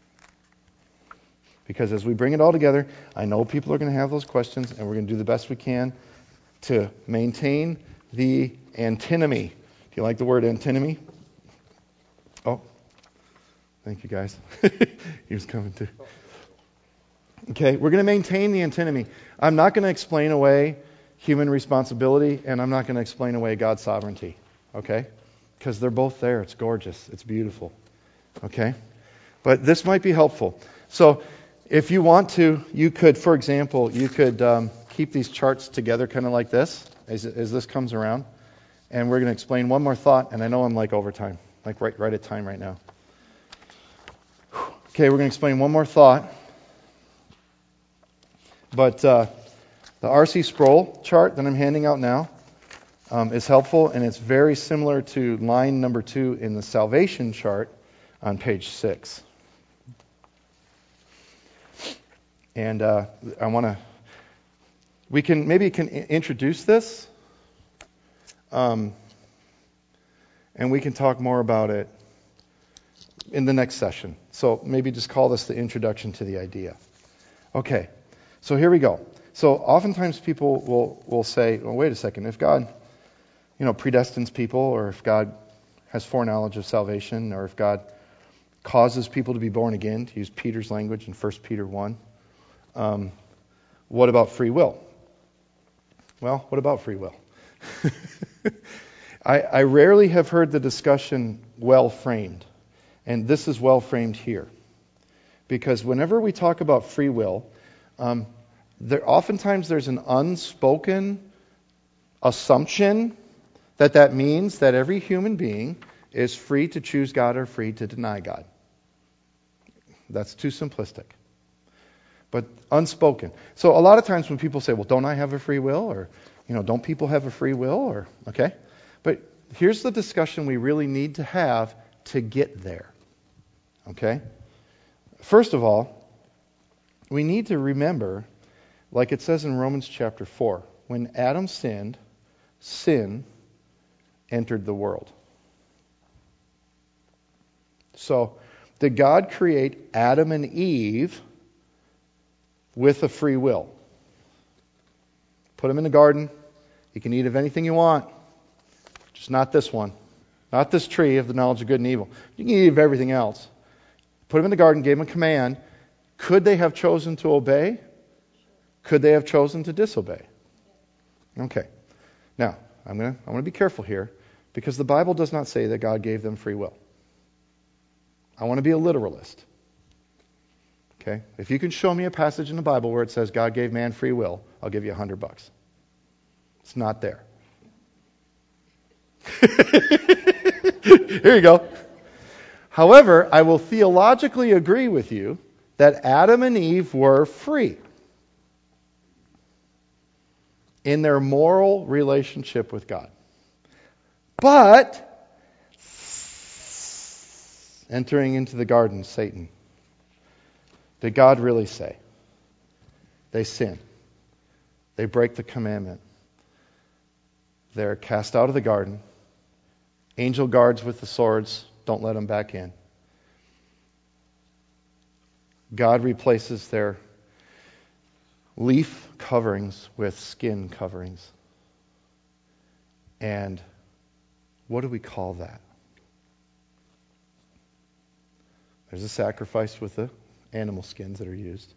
Because as we bring it all together, I know people are going to have those questions, and we're going to do the best we can to maintain the antinomy. Do you like the word antinomy? Oh, thank you, guys. He was coming too. Okay, we're going to maintain the antinomy. I'm not going to explain away human responsibility, and I'm not going to explain away God's sovereignty. Okay? Because they're both there. It's gorgeous. It's beautiful. Okay? But this might be helpful. So, if you want to, you could, for example, you could um, keep these charts together kind of like this, as, as this comes around. And we're going to explain one more thought, and I know I'm like over time, like right, right at time right now. Okay, we're going to explain one more thought. But uh, the R C Sproul chart that I'm handing out now um, is helpful, and it's very similar to line number two in the salvation chart on page six. And uh, I want to, we can maybe can introduce this, um, and we can talk more about it in the next session. So maybe just call this the introduction to the idea. Okay, so here we go. So oftentimes people will, will say, well, wait a second, if God, you know, predestines people, or if God has foreknowledge of salvation, or if God causes people to be born again, to use Peter's language in First Peter one, Um, what about free will? Well, what about free will? I, I rarely have heard the discussion well framed, and this is well framed here. Because whenever we talk about free will, um, there oftentimes there's an unspoken assumption that that means that every human being is free to choose God or free to deny God. That's too simplistic. But unspoken. So a lot of times when people say, well, don't I have a free will? Or, you know, don't people have a free will? Or, okay. But here's the discussion we really need to have to get there. Okay? First of all, we need to remember, like it says in Romans chapter four, when Adam sinned, sin entered the world. So, did God create Adam and Eve with a free will? Put them in the garden. You can eat of anything you want. Just not this one. Not this tree of the knowledge of good and evil. You can eat of everything else. Put them in the garden, gave them a command. Could they have chosen to obey? Could they have chosen to disobey? Okay. Now, I'm going to I want to be careful here, because the Bible does not say that God gave them free will. I want to be a literalist. Okay? If you can show me a passage in the Bible where it says God gave man free will, I'll give you a hundred bucks. It's not there. Here you go. However, I will theologically agree with you that Adam and Eve were free in their moral relationship with God. But entering into the garden, Satan. Did God really say? They sin. They break the commandment. They're cast out of the garden. Angel guards with the swords don't let them back in. God replaces their leaf coverings with skin coverings. And what do we call that? There's a sacrifice with the animal skins that are used.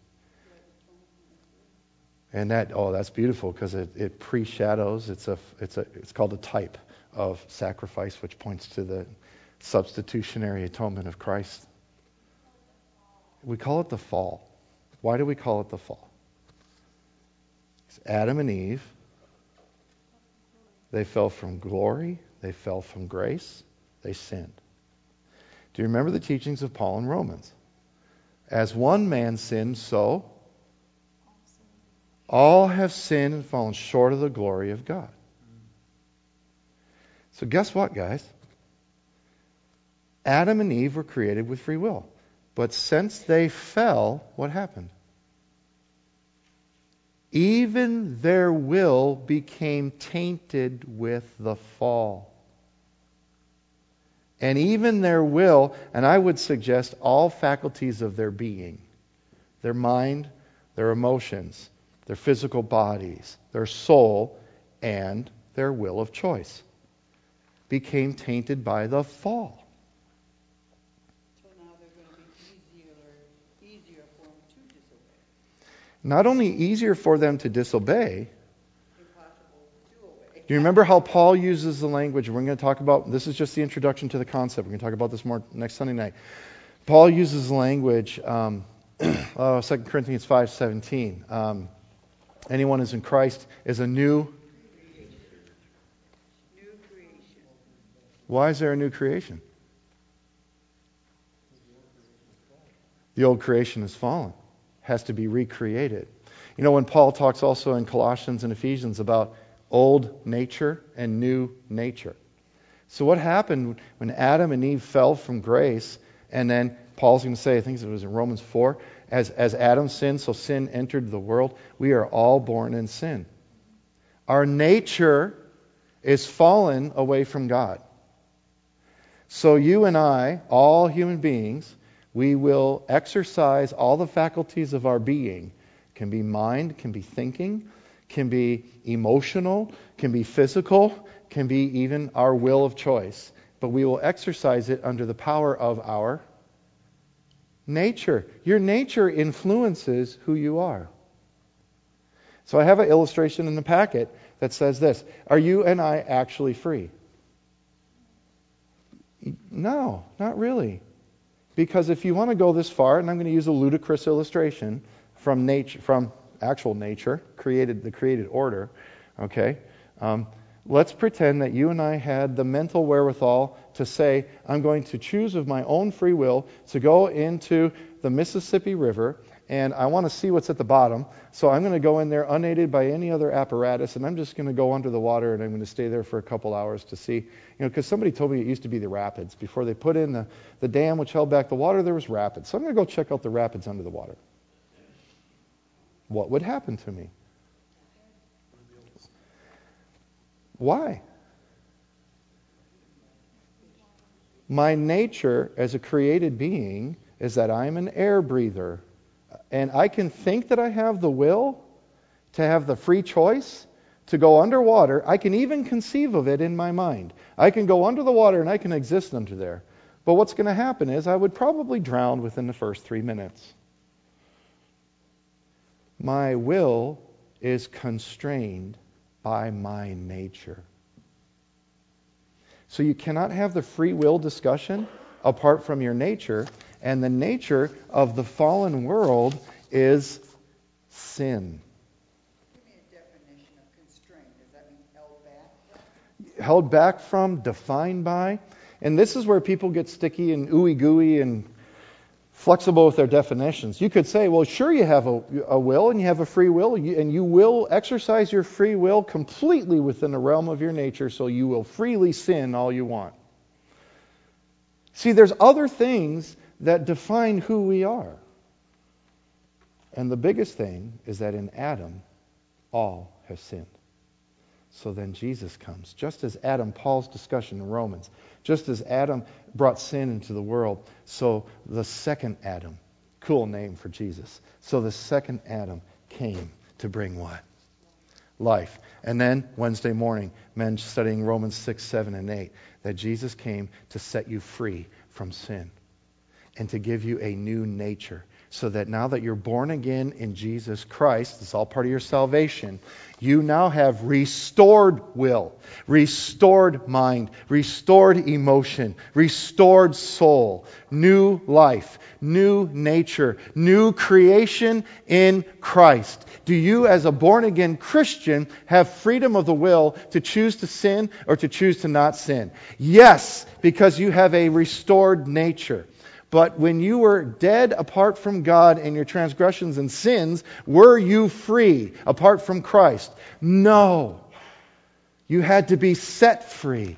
And that, oh, that's beautiful, because it, it pre-shadows. It's a, it's a, it's called a type of sacrifice, which points to the substitutionary atonement of Christ. We call it the fall. Why do we call it the fall? It's Adam and Eve. They fell from glory. They fell from grace. They sinned. Do you remember the teachings of Paul in Romans? As one man sinned, so all have sinned and fallen short of the glory of God. So guess what, guys? Adam and Eve were created with free will. But since they fell, what happened? Even their will became tainted with the fall. And even their will, and I would suggest all faculties of their being, their mind, their emotions, their physical bodies, their soul, and their will of choice, became tainted by the fall. So now they're going to be easier, easier for them to disobey. Not only easier for them to disobey, Impossible to obey. do you remember how Paul uses the language? We're going to talk about, this is just the introduction to the concept. We're going to talk about this more next Sunday night. Paul uses language, um, uh, Second Corinthians five seventeen. Um, anyone who's in Christ is a new... New creation. Why is there a new creation? The old creation is fallen. Has to be recreated. You know, when Paul talks also in Colossians and Ephesians about old nature and new nature. So what happened when Adam and Eve fell from grace, and then Paul's going to say, I think it was in Romans four, as, as Adam sinned, so sin entered the world. We are all born in sin. Our nature is fallen away from God. So you and I, all human beings, we will exercise all the faculties of our being. Can be mind, can be thinking, can be emotional, can be physical, can be even our will of choice. But we will exercise it under the power of our nature. Your nature influences who you are. So I have an illustration in the packet that says this. Are you and I actually free? No, not really. Because if you want to go this far, and I'm going to use a ludicrous illustration from nature, from actual nature, created the created order, okay? Um, let's pretend that you and I had the mental wherewithal to say, I'm going to choose of my own free will to go into the Mississippi River, and I want to see what's at the bottom. So I'm going to go in there unaided by any other apparatus, and I'm just going to go under the water, and I'm going to stay there for a couple hours to see. You know, because somebody told me it used to be the rapids. Before they put in the, the dam which held back the water, there was rapids. So I'm going to go check out the rapids under the water. What would happen to me? Why? My nature as a created being is that I'm an air breather. And I can think that I have the will to have the free choice to go underwater. I can even conceive of it in my mind. I can go under the water and I can exist under there. But what's going to happen is I would probably drown within the first three minutes. My will is constrained by my nature. So you cannot have the free will discussion apart from your nature. And the nature of the fallen world is sin. Give me a definition of constraint. Does that mean held back? Held back from, defined by. And this is where people get sticky and ooey gooey and flexible with their definitions. You could say, well, sure, you have a, a will and you have a free will, and you will exercise your free will completely within the realm of your nature, so you will freely sin all you want. See, there's other things that define who we are. And the biggest thing is that in Adam, all have sinned. So then Jesus comes. Just as Adam, Paul's discussion in Romans, just as Adam brought sin into the world, so the second Adam, cool name for Jesus, so the second Adam came to bring what? Life. And then Wednesday morning, men studying Romans six, seven, and eight, that Jesus came to set you free from sin and to give you a new nature. So that now that you're born again in Jesus Christ, it's all part of your salvation, you now have restored will, restored mind, restored emotion, restored soul, new life, new nature, new creation in Christ. Do you, as a born-again Christian, have freedom of the will to choose to sin or to choose to not sin? Yes, because you have a restored nature. But when you were dead apart from God in your transgressions and sins, were you free apart from Christ? No. You had to be set free.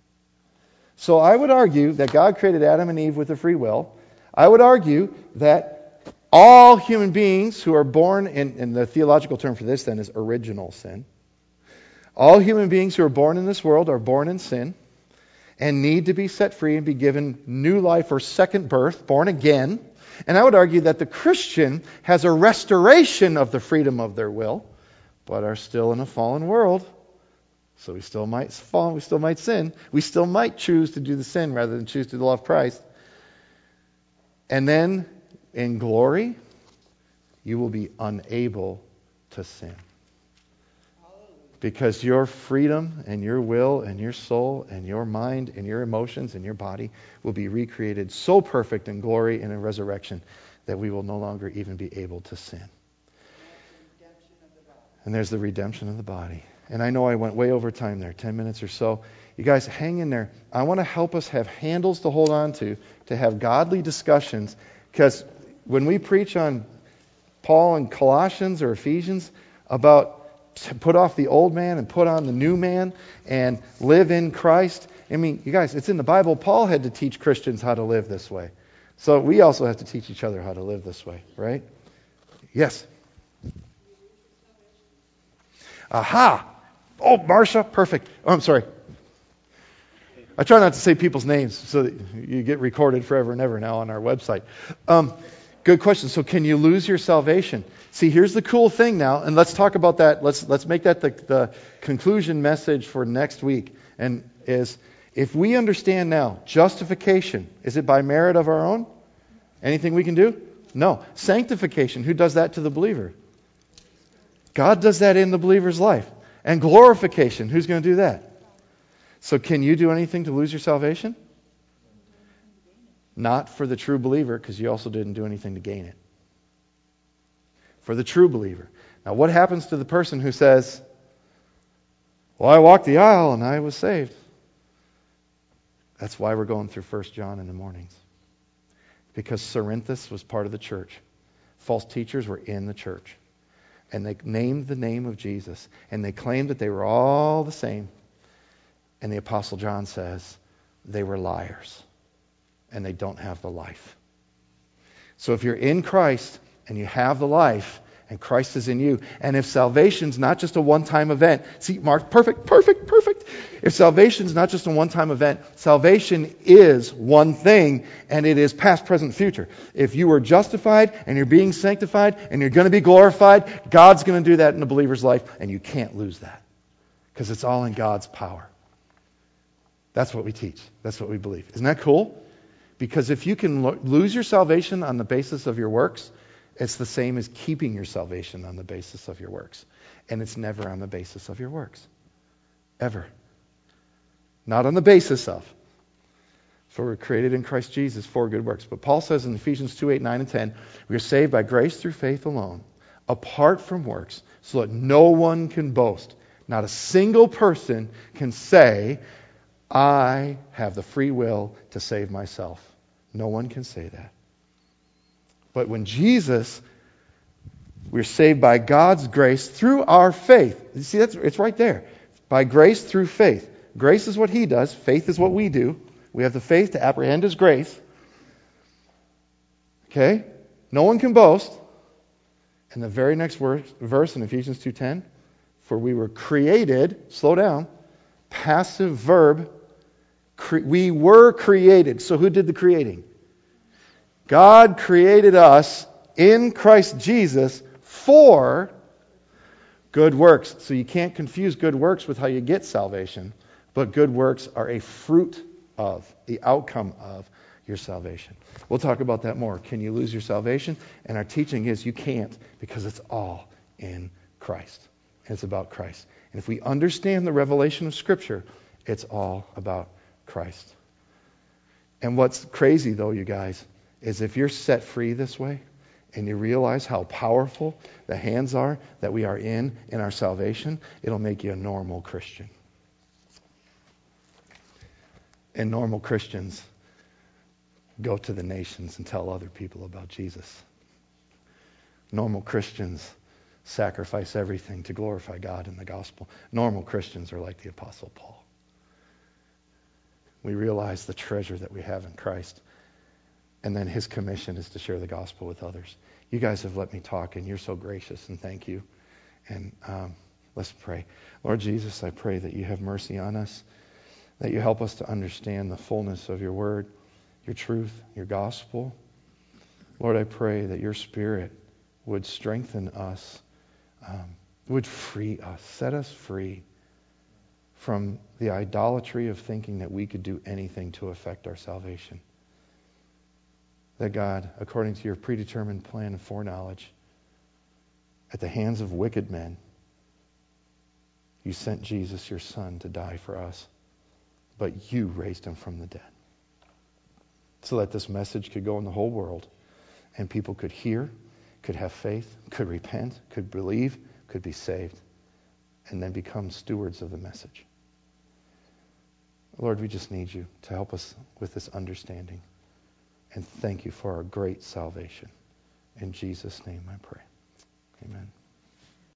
So I would argue that God created Adam and Eve with a free will. I would argue that all human beings who are born, in, and the theological term for this then is original sin. All human beings who are born in this world are born in sin and need to be set free and be given new life or second birth, born again. And I would argue that the Christian has a restoration of the freedom of their will, but are still in a fallen world. So we still might fall, we still might sin. We still might choose to do the sin rather than choose to love Christ. And then in glory, you will be unable to sin. Because your freedom and your will and your soul and your mind and your emotions and your body will be recreated so perfect in glory and in resurrection that we will no longer even be able to sin. And there's the redemption of the body. And I know I went way over time there, ten minutes or so. You guys, hang in there. I want to help us have handles to hold on to, to have godly discussions. Because when we preach on Paul in Colossians or Ephesians about to put off the old man and put on the new man and live in Christ. I mean, you guys, it's in the Bible. Paul had to teach Christians how to live this way. So we also have to teach each other how to live this way, right? Yes. Aha! Oh, Marcia, perfect. Oh, I'm sorry. I try not to say people's names so that you get recorded forever and ever now on our website. Um, good question. So can you lose your salvation? See, here's the cool thing now, and let's talk about that. Let's let's make that the, the conclusion message for next week. And is, if we understand now, justification, is it by merit of our own? Anything we can do? No. Sanctification, who does that to the believer? God does that in the believer's life. And glorification, who's going to do that? So can you do anything to lose your salvation? Not for the true believer, because you also didn't do anything to gain it. For the true believer. Now, what happens to the person who says, well, I walked the aisle and I was saved? That's why we're going through First John in the mornings. Because Cerinthus was part of the church. False teachers were in the church. And they named the name of Jesus. And they claimed that they were all the same. And the Apostle John says they were liars. And they don't have the life. So if you're in Christ and you have the life, and Christ is in you, and if salvation's not just a one-time event, see, Mark, perfect, perfect, perfect. If salvation's not just a one-time event, salvation is one thing, and it is past, present, future. If you are justified, and you're being sanctified, and you're going to be glorified, God's going to do that in a believer's life, and you can't lose that. Because it's all in God's power. That's what we teach. That's what we believe. Isn't that cool? Because if you can lo- lose your salvation on the basis of your works, it's the same as keeping your salvation on the basis of your works. And it's never on the basis of your works. Ever. Not on the basis of. For we're created in Christ Jesus for good works. But Paul says in Ephesians two, eight, nine, and ten, we are saved by grace through faith alone, apart from works, so that no one can boast. Not a single person can say, I have the free will to save myself. No one can say that. But when Jesus, we're saved by God's grace through our faith. You see, that's it's right there. By grace through faith. Grace is what He does. Faith is what we do. We have the faith to apprehend His grace. Okay? No one can boast. And the very next verse, verse in Ephesians two ten, for we were created, slow down, passive verb, cre- we were created. So who did the creating? God created us in Christ Jesus for good works. So you can't confuse good works with how you get salvation, but good works are a fruit of, the outcome of your salvation. We'll talk about that more. Can you lose your salvation? And our teaching is you can't, because it's all in Christ. It's about Christ. And if we understand the revelation of Scripture, it's all about Christ. And what's crazy, though, you guys, is if you're set free this way and you realize how powerful the hands are that we are in in our salvation, it'll make you a normal Christian. And normal Christians go to the nations and tell other people about Jesus. Normal Christians sacrifice everything to glorify God in the gospel. Normal Christians are like the Apostle Paul. We realize the treasure that we have in Christ. And then His commission is to share the gospel with others. You guys have let me talk, and you're so gracious, and thank you. And um, let's pray. Lord Jesus, I pray that you have mercy on us, that you help us to understand the fullness of your word, your truth, your gospel. Lord, I pray that your Spirit would strengthen us, um, would free us, set us free from the idolatry of thinking that we could do anything to affect our salvation. That God, according to your predetermined plan of foreknowledge, at the hands of wicked men, you sent Jesus, your Son, to die for us. But you raised him from the dead. So that this message could go in the whole world, and people could hear, could have faith, could repent, could believe, could be saved, and then become stewards of the message. Lord, we just need you to help us with this understanding. And thank you for our great salvation. In Jesus' name I pray. Amen.